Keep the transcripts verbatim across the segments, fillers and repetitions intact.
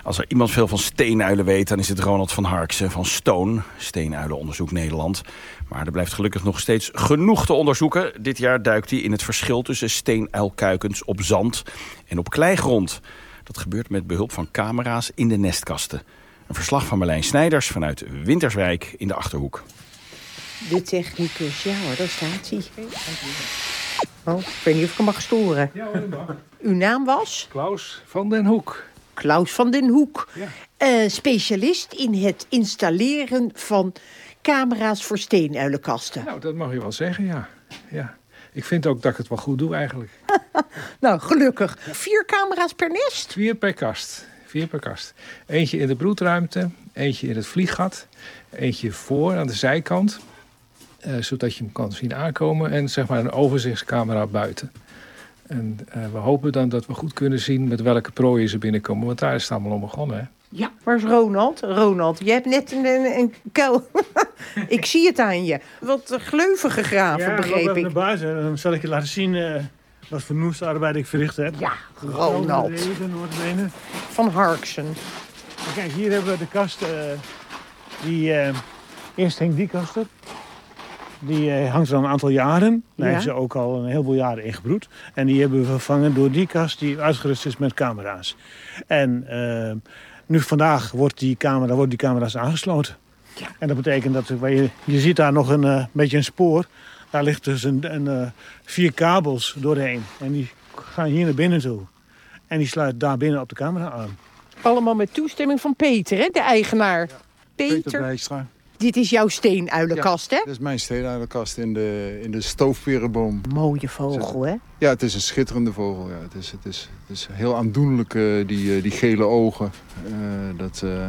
Als er iemand veel van steenuilen weet, dan is het Ronald van Harksen van Stoon, Steenuilenonderzoek Nederland. Maar er blijft gelukkig nog steeds genoeg te onderzoeken. Dit jaar duikt hij in het verschil tussen steenuilkuikens op zand en op kleigrond. Dat gebeurt met behulp van camera's in de nestkasten. Een verslag van Marlijn Snijders vanuit Winterswijk in de Achterhoek. De technicus, ja hoor, daar staat hij. Oh, ik weet niet of ik hem mag storen. Ja hoor, dat mag. Uw naam was? Klaus van den Hoek. Klaus van den Hoek. Ja. Uh, specialist in het installeren van camera's voor steenuilenkasten. Nou, dat mag je wel zeggen, ja. ja. Ik vind ook dat ik het wel goed doe eigenlijk. Nou, gelukkig. Vier camera's per nest? Vier per kast. Vier per kast. Eentje in de broedruimte, eentje in het vlieggat, eentje voor aan de zijkant, uh, zodat je hem kan zien aankomen, en zeg maar een overzichtscamera buiten. En uh, we hopen dan dat we goed kunnen zien met welke prooien ze binnenkomen, want daar is het allemaal om begonnen, hè? Ja, waar is Ronald? Ronald, je hebt net een, een, een kuil. Ik zie het aan je. Wat gleuven gegraven, ja, begreep ik. ik. Naar buiten. Dan zal ik je laten zien uh, wat voor noestarbeid ik verricht heb. Ja, Ronald. Van Harksen. Maar kijk, hier hebben we de kast. Uh, die, uh, eerst hing die kast er. Die uh, hangt er al een aantal jaren. Daar Ja. heeft ze ook al een heleboel jaren ingebroed. En die hebben we vervangen door die kast die uitgerust is met camera's. En uh, nu vandaag wordt die camera, worden die camera's aangesloten. Ja. En dat betekent dat je, je ziet daar nog een uh, beetje een spoor. Daar ligt dus een, een, uh, vier kabels doorheen. En die gaan hier naar binnen toe. En die sluiten daar binnen op de camera aan. Allemaal met toestemming van Peter, hè, de eigenaar. Ja. Peter, Peter Bijstra. Dit is jouw steenuilenkast, hè? Dit is mijn steenuilenkast in de, in de stoofperenboom. Mooie vogel, hè? Ja, het is een schitterende vogel. Ja. Het, is, het, is, het is heel aandoenlijk, uh, die, uh, die gele ogen. Uh, dat uh,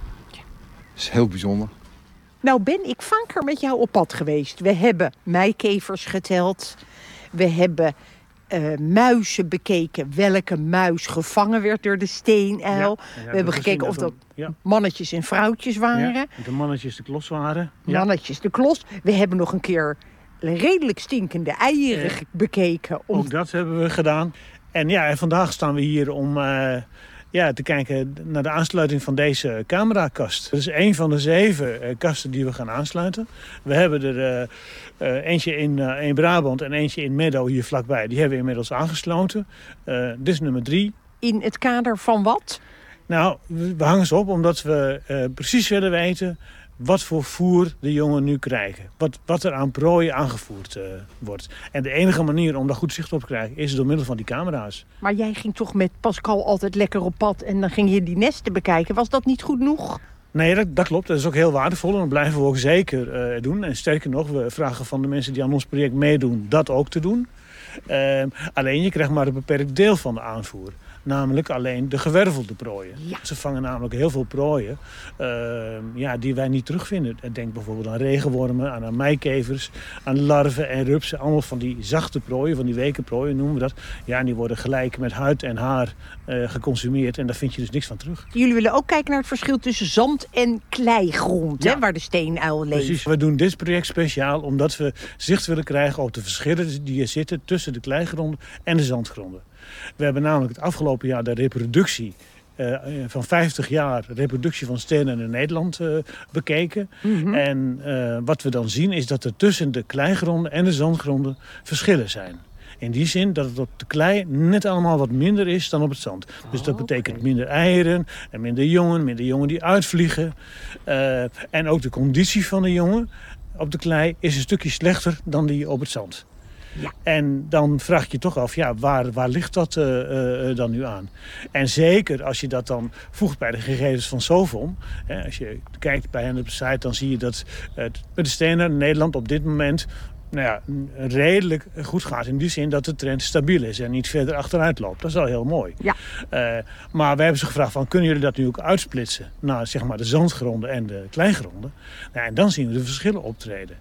is heel bijzonder. Nou ben ik vaker met jou op pad geweest. We hebben meikevers geteld. We hebben uh, muizen bekeken. Welke muis gevangen werd door de steenuil. Ja, ja, we hebben gekeken of dat ja. mannetjes en vrouwtjes waren. Ja, de mannetjes de klos waren. Ja. Mannetjes de klos. We hebben nog een keer redelijk stinkende eieren Ja. bekeken. Om... Ook dat hebben we gedaan. En ja, en vandaag staan we hier om uh, ja, te kijken naar de aansluiting van deze camerakast. Dat is een van de zeven uh, kasten die we gaan aansluiten. We hebben er uh, uh, eentje in, uh, in Brabant en eentje in Meadow hier vlakbij. Die hebben we inmiddels aangesloten. Uh, dit is nummer drie. In het kader van wat? Nou, we hangen ze op omdat we uh, precies willen weten wat voor voer de jongen nu krijgen. Wat, wat er aan prooien aangevoerd uh, wordt. En de enige manier om daar goed zicht op te krijgen is door middel van die camera's. Maar jij ging toch met Pascal altijd lekker op pad en dan ging je die nesten bekijken. Was dat niet goed genoeg? Nee, dat, dat klopt. Dat is ook heel waardevol en dat blijven we ook zeker uh, doen. En sterker nog, we vragen van de mensen die aan ons project meedoen dat ook te doen. Uh, alleen je krijgt maar een beperkt deel van de aanvoer. Namelijk alleen de gewervelde prooien. Ja. Ze vangen namelijk heel veel prooien uh, ja, die wij niet terugvinden. Denk bijvoorbeeld aan regenwormen, aan, aan meikevers, aan larven en rupsen. Allemaal van die zachte prooien, van die weken prooien noemen we dat. Ja, en die worden gelijk met huid en haar uh, geconsumeerd. En daar vind je dus niks van terug. Jullie willen ook kijken naar het verschil tussen zand en kleigrond, Ja. hè, waar de steenuil leeft. Precies. We doen dit project speciaal omdat we zicht willen krijgen op de verschillen die er zitten tussen de kleigronden en de zandgronden. We hebben namelijk het afgelopen jaar de reproductie uh, van vijftig jaar reproductie van stenen in Nederland uh, bekeken. Mm-hmm. En uh, wat we dan zien is dat er tussen de kleigronden en de zandgronden verschillen zijn. In die zin dat het op de klei net allemaal wat minder is dan op het zand. Dus dat Oh, betekent okay. minder eieren en minder jongen, minder jongen die uitvliegen. Uh, en ook de conditie van de jongen op de klei is een stukje slechter dan die op het zand. Ja. En dan vraag je je toch af, ja, waar, waar ligt dat uh, uh, dan nu aan? En zeker als je dat dan voegt bij de gegevens van Sovon. Hè, als je kijkt bij hen op de site, dan zie je dat het met de stenen in Nederland op dit moment nou ja, redelijk goed gaat. In die zin dat de trend stabiel is en niet verder achteruit loopt. Dat is wel heel mooi. Ja. Uh, maar we hebben ze gevraagd van, kunnen jullie dat nu ook uitsplitsen naar zeg maar, de zandgronden en de kleigronden? Nou, en dan zien we de verschillen optreden.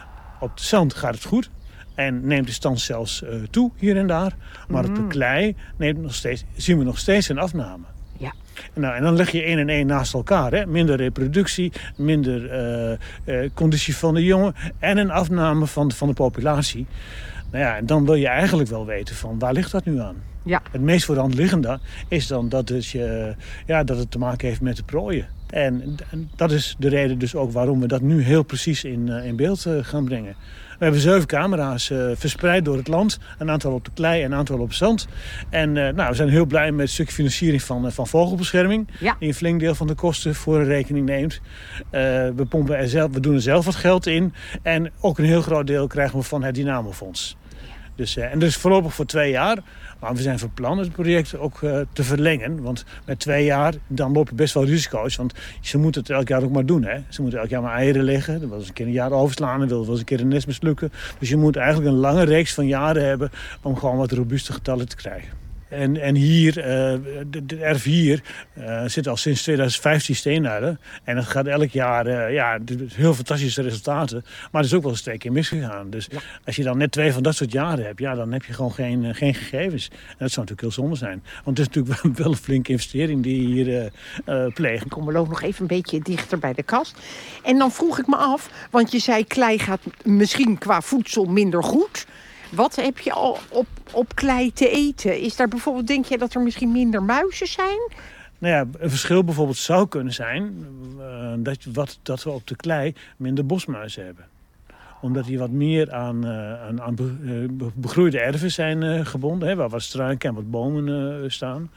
Op de zand gaat het goed. En neemt de stand zelfs uh, toe hier en daar. Maar mm. op de klei neemt nog steeds, zien we nog steeds een afname. Ja. Nou, en dan leg je één en één naast elkaar. Hè? Minder reproductie, minder uh, uh, conditie van de jongen en een afname van, van de populatie. Nou ja, en dan wil je eigenlijk wel weten van waar ligt dat nu aan? Ja. Het meest voor de hand liggende is dan dat, dus je, ja, dat het te maken heeft met de prooien. En, en dat is de reden dus ook waarom we dat nu heel precies in, uh, in beeld uh, gaan brengen. We hebben zeven camera's uh, verspreid door het land. Een aantal op de klei en een aantal op het zand. En uh, nou, we zijn heel blij met het stukje financiering van, uh, van vogelbescherming. Ja. Die een flink deel van de kosten voor rekening neemt. Uh, we, pompen er zelf, we doen er zelf wat geld in. En ook een heel groot deel krijgen we van het Dynamofonds. Dus, uh, en dus voorlopig voor twee jaar. Maar we zijn van plan het project ook uh, te verlengen. Want met twee jaar dan loop je best wel risico's. Want ze moeten het elk jaar ook maar doen. Hè? Ze moeten elk jaar maar eieren leggen. Dan wil ze een keer een jaar overslaan. Dan wil ze een keer een nest mislukken. Dus je moet eigenlijk een lange reeks van jaren hebben om gewoon wat robuuste getallen te krijgen. En, en hier, uh, de, de erf hier, uh, zit al sinds tweeduizend vijftien steenuilen. En het gaat elk jaar, uh, ja, heel fantastische resultaten. Maar er is ook wel eens twee keer misgegaan. Dus ja. Als je dan net twee van dat soort jaren hebt, ja, dan heb je gewoon geen, uh, geen gegevens. En dat zou natuurlijk heel zonde zijn. Want het is natuurlijk wel, wel een flinke investering die je hier uh, uh, pleegt. Kom, we lopen nog even een beetje dichter bij de kast. En dan vroeg ik me af, want je zei klei gaat misschien qua voedsel minder goed. Wat heb je al op, op klei te eten? Is daar bijvoorbeeld, denk je dat er misschien minder muizen zijn? Nou ja, een verschil bijvoorbeeld zou kunnen zijn uh, dat, wat, dat we op de klei minder bosmuizen hebben. Omdat die wat meer aan, uh, aan, aan be, uh, begroeide erven zijn uh, gebonden. Hè, waar wat struiken en wat bomen uh, staan.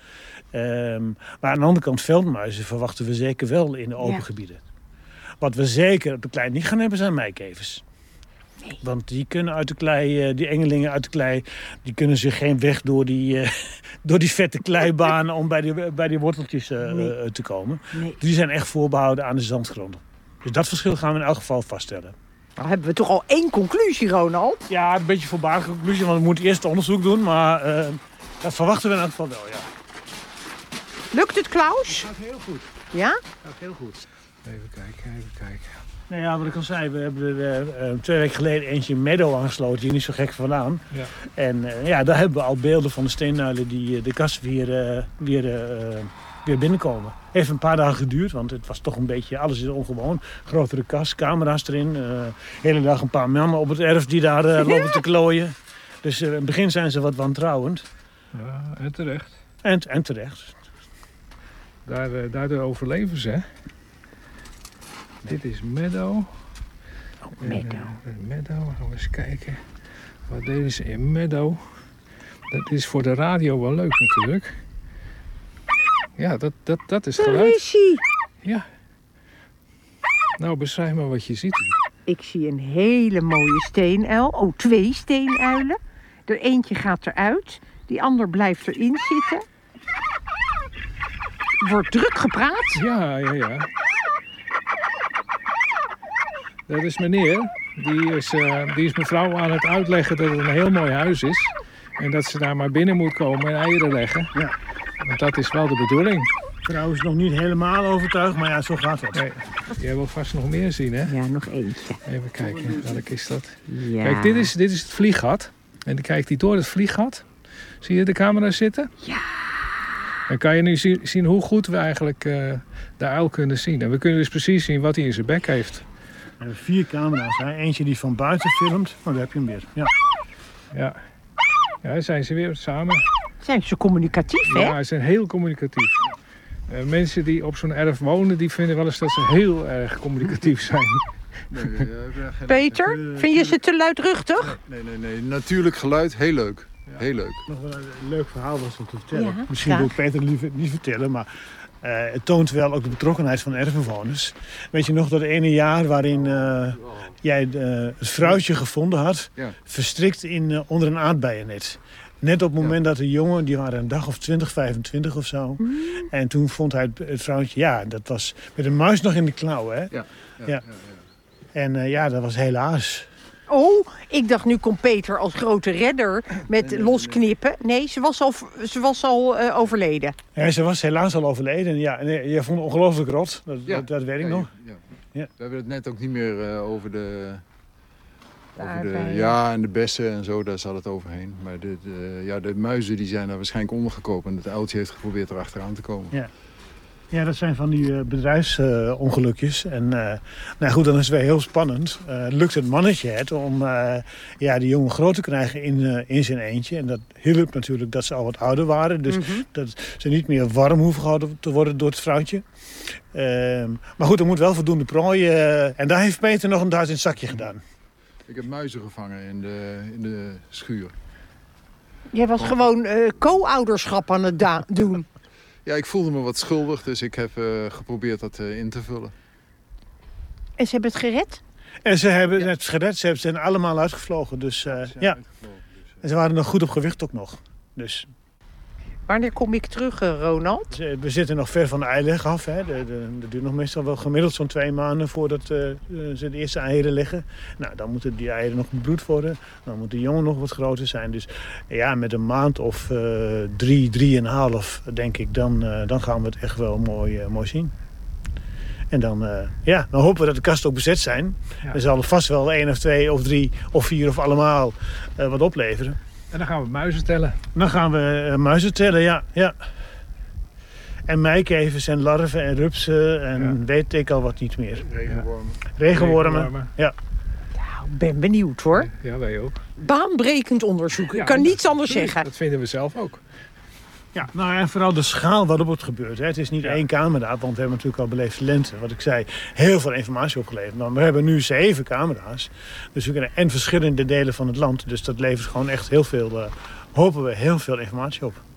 Um, maar aan de andere kant veldmuizen verwachten we zeker wel in de open ja. gebieden. Wat we zeker op de klei niet gaan hebben zijn meikevers. Nee. Want die kunnen uit de klei, die engelingen uit de klei, die kunnen zich geen weg door die, uh, door die vette klei banen om bij die, bij die worteltjes uh, nee. uh, te komen. Nee. Die zijn echt voorbehouden aan de zandgronden. Dus dat verschil gaan we in elk geval vaststellen. Nou hebben we toch al één conclusie, Ronald? Ja, een beetje voorbaardige conclusie, want we moeten eerst onderzoek doen. Maar uh, dat verwachten we in elk geval wel, ja. Lukt het, Klaus? Het gaat heel goed. Ja? Het gaat heel goed. Even kijken, even kijken. Nou ja, wat ik al zei, we hebben er uh, twee weken geleden eentje in Meadow aangesloten, hier niet zo gek vandaan. Ja. En uh, ja, daar hebben we al beelden van de steenuilen die uh, de kast weer, uh, weer, uh, weer binnenkomen. Heeft een paar dagen geduurd, want het was toch een beetje, alles is ongewoon. Grotere kast, camera's erin, uh, de hele dag een paar mannen op het erf die daar uh, lopen te klooien. Dus uh, in het begin zijn ze wat wantrouwend. Ja, en terecht. En, en terecht. Daar, uh, daardoor overleven ze, hè? Dit is Meadow. Oh, Meadow. En, uh, Meadow, gaan we eens kijken. Wat deden ze in Meadow? Dat is voor de radio wel leuk natuurlijk. Ja, dat, dat, dat is geluid. Waar is hij? Ja. Nou, beschrijf maar wat je ziet. Ik zie een hele mooie steenuil. Oh, twee steenuilen. Er eentje gaat eruit. Die ander blijft erin zitten. Wordt druk gepraat. Ja, ja, ja. Dat is meneer. Die is, uh, die is mevrouw aan het uitleggen dat het een heel mooi huis is. En dat ze daar maar binnen moet komen en eieren leggen. Ja. Want dat is wel de bedoeling. Trouwens nog niet helemaal overtuigd, maar ja, zo gaat het. Nee. Jij wil vast nog meer zien, hè? Ja, nog eentje. Even kijken, welk is dat? Ja. Kijk, dit is, dit is het vlieggat. En dan kijkt hij door het vlieggat. Zie je de camera zitten? Ja. Dan kan je nu zien, zien hoe goed we eigenlijk uh, de uil kunnen zien. En we kunnen dus precies zien wat hij in zijn bek heeft. We hebben vier camera's. Hè? Eentje die van buiten filmt. Maar daar heb je hem weer. Ja. Ja. Ja, zijn ze weer samen. Zijn ze communicatief, hè? Ja, ze zijn heel communicatief. Uh, mensen die op zo'n erf wonen, die vinden wel eens dat ze heel erg communicatief zijn. Nee, nee, geen... Peter, vind je ze te luidruchtig? Nee, nee, nee. Natuurlijk geluid, heel leuk. Ja. Heel leuk. Nog wel een leuk verhaal was om te vertellen. Ja, Misschien graag. wil Peter liever niet vertellen, maar uh, het toont wel ook de betrokkenheid van de erfbewoners. Weet je nog dat ene jaar waarin uh, jij de, het vrouwtje gevonden had, ja. verstrikt in, uh, onder een aardbeiennet. Net op het moment ja. dat de jongen, die waren een dag of twintig, vijfentwintig of zo. Mm. En toen vond hij het, het vrouwtje, ja, dat was met een muis nog in de klauw, hè? Ja. ja, ja. ja, ja. En uh, ja, dat was helaas. Oh, ik dacht nu komt Peter als grote redder met nee, nee, losknippen. Nee, ze was al, ze was al uh, overleden. Ja, ze was helaas al overleden. Ja, nee, je vond het ongelooflijk rot, dat, ja. dat, dat weet ik ja, nog. Ja. Ja. We hebben het net ook niet meer uh, over de... Over de, ja, en de bessen en zo, daar zat het overheen. Maar de, de, ja, de muizen die zijn daar waarschijnlijk ondergekomen. En het uiltje heeft geprobeerd erachteraan te komen. Ja. Ja, dat zijn van die uh, bedrijfsongelukjes. Uh, en uh, nou goed, dan is het weer heel spannend. Uh, lukt het mannetje het om uh, ja, die jongen groot te krijgen in, uh, in zijn eentje. En dat hielp natuurlijk dat ze al wat ouder waren. Dus mm-hmm. dat ze niet meer warm hoeven gehouden te worden door het vrouwtje. Uh, maar goed, er moet wel voldoende prooi. Uh, en daar heeft Peter nog een duit in het zakje gedaan. Ik heb muizen gevangen in de, in de schuur. Jij was oh. gewoon uh, co-ouderschap aan het da- doen. Ja, ik voelde me wat schuldig, dus ik heb uh, geprobeerd dat uh, in te vullen. En ze hebben het gered? En ze hebben ja. het gered, ze zijn allemaal uitgevlogen. Dus, uh, ja. uitgevlogen, dus uh... En ze waren nog goed op gewicht ook nog. Dus... Wanneer kom ik terug, Ronald? We zitten nog ver van de eileg af. Hè. De, de, dat duurt nog meestal wel gemiddeld zo'n twee maanden voordat uh, ze de eerste eieren leggen. Nou, dan moeten die eieren nog bebloed worden. Dan moet de jongen nog wat groter zijn. Dus ja, met een maand of uh, drie, drieënhalf, denk ik, dan, uh, dan gaan we het echt wel mooi, uh, mooi zien. En dan, uh, ja, dan hopen we dat de kasten ook bezet zijn. Ja. Er zal er vast wel één of twee of drie of vier of allemaal uh, wat opleveren. En dan gaan we muizen tellen. Dan gaan we uh, muizen tellen, ja. ja. En meikevers en larven en rupsen en ja. weet ik al wat niet meer. Regenwormen. Regenwormen, Regenwormen. ja. Nou, ik ben benieuwd hoor. Ja, wij ook. Baanbrekend onderzoek. Ik ja, kan niets anders zeggen. Dat vinden we zelf ook. Ja, nou en vooral de schaal waarop het gebeurt. Hè. Het is niet ja. één camera, want we hebben natuurlijk al beleefde lente. Wat ik zei, heel veel informatie opgeleverd. Maar we hebben nu zeven camera's. Dus we kunnen en verschillende delen van het land. Dus dat levert gewoon echt heel veel, uh, hopen we, heel veel informatie op.